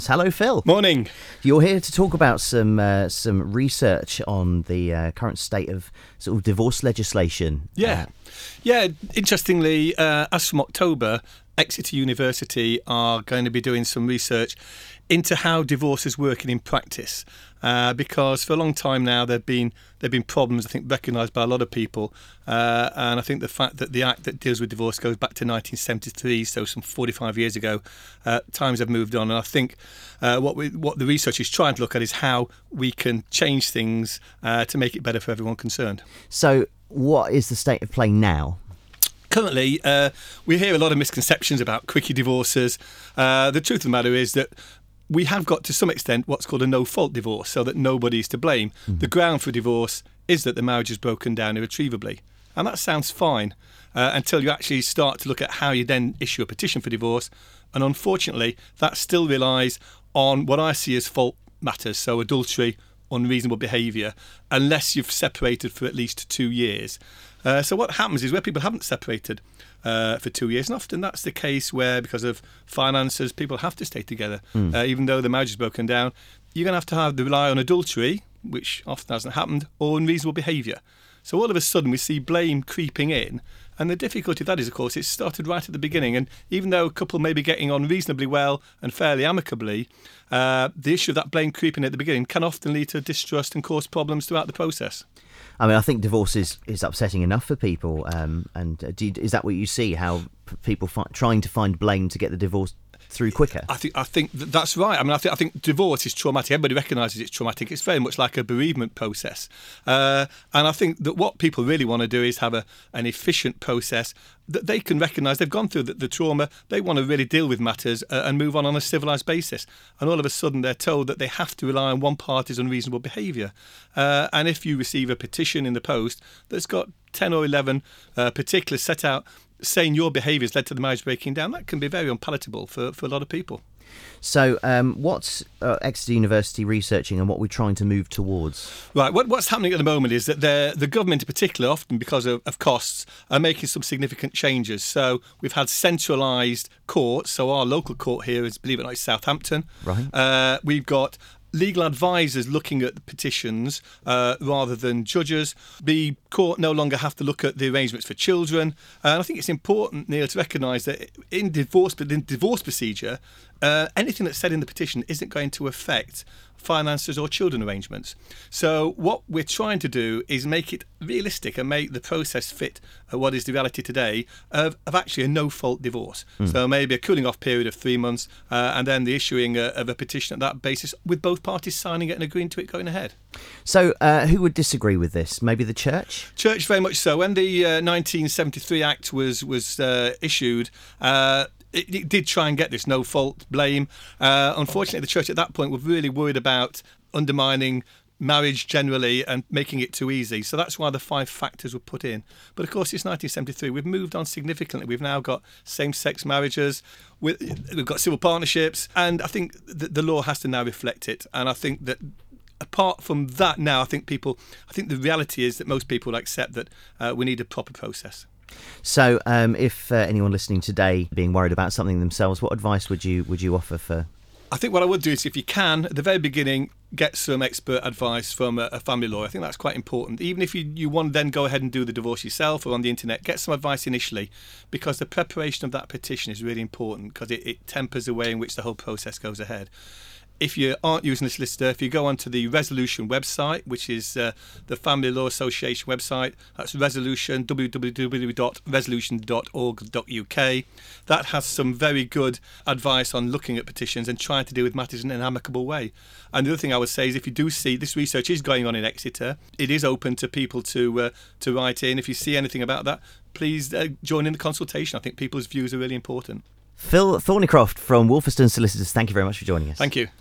Hello, Phil. Morning. You're here to talk about some research on the current state of sort of divorce legislation. Yeah. Interestingly, as from October, Exeter University are going to be doing some research into how divorce is working in practice, because for a long time now there've been problems, I think, recognised by a lot of people, and I think the fact that the Act that deals with divorce goes back to 1973, so some 45 years ago, times have moved on, and I think what the research is trying to look at is how we can change things to make it better for everyone concerned. So what is the state of play now? Currently, we hear a lot of misconceptions about quickie divorces. The truth of the matter is that we have got, to some extent, what's called a no-fault divorce, so that nobody's to blame. Mm-hmm. The ground for divorce is that the marriage is broken down irretrievably. And that sounds fine until you actually start to look at how you then issue a petition for divorce. And unfortunately, that still relies on what I see as fault matters, so adultery, unreasonable behaviour, unless you've separated for at least 2 years. So what happens is where people haven't separated for 2 years, and often that's the case where, because of finances, people have to stay together. Even though the marriage is broken down, you're going to have to rely on adultery, which often hasn't happened, or unreasonable behaviour. So all of a sudden we see blame creeping in, and the difficulty of that is, of course, it started right at the beginning, and even though a couple may be getting on reasonably well and fairly amicably, the issue of that blame creeping at the beginning can often lead to distrust and cause problems throughout the process. I mean, I think divorce is upsetting enough for people, is that what you see, how people trying to find blame to get the divorce through quicker? I think that's right. I mean, I think divorce is traumatic. Everybody recognises it's traumatic. It's very much like a bereavement process. And I think that what people really want to do is have an efficient process that they can recognise they've gone through the trauma. They want to really deal with matters and move on a civilised basis. And all of a sudden they're told that they have to rely on one party's unreasonable behaviour. And if you receive a petition in the post that's got 10 or 11 particulars set out saying your behaviour has led to the marriage breaking down, that can be very unpalatable for a lot of people. So what's Exeter University researching and what we're trying to move towards? Right, what's happening at the moment is that the government in particular, often because of costs, are making some significant changes. So we've had centralised courts, so our local court here is, believe it or not, Southampton. Right. We've got legal advisors looking at the petitions rather than judges. The court no longer have to look at the arrangements for children. And I think it's important, Neil, to recognise that in divorce procedure, anything that's said in the petition isn't going to affect finances or children arrangements. So what we're trying to do is make it realistic and make the process fit what is the reality today of actually a no-fault divorce. So maybe a cooling off period of 3 months and then the issuing of a petition at that basis with both parties signing it and agreeing to it going ahead. So who would disagree with this? Maybe the church? Church, very much so. When the 1973 Act was issued, it did try and get this no-fault blame. Unfortunately, the church at that point were really worried about undermining marriage generally and making it too easy. So that's why the 5 factors were put in. But of course, it's 1973. We've moved on significantly. We've now got same-sex marriages. We've got civil partnerships. And I think the law has to now reflect it. And I think that apart from that now, I think the reality is that most people accept that we need a proper process. So if anyone listening today being worried about something themselves, what advice would you offer for? I think what I would do is, if you can, at the very beginning, get some expert advice from a family lawyer. I think that's quite important. Even if you want to then go ahead and do the divorce yourself or on the internet, get some advice initially, because the preparation of that petition is really important, because it tempers the way in which the whole process goes ahead. If you aren't using a solicitor, if you go onto the Resolution website, which is the Family Law Association website, that's Resolution, www.resolution.org.uk. That has some very good advice on looking at petitions and trying to deal with matters in an amicable way. And the other thing I would say is, if you do see this research is going on in Exeter, it is open to people to write in. If you see anything about that, please join in the consultation. I think people's views are really important. Phil Thornycroft from Wolferston Solicitors, thank you very much for joining us. Thank you.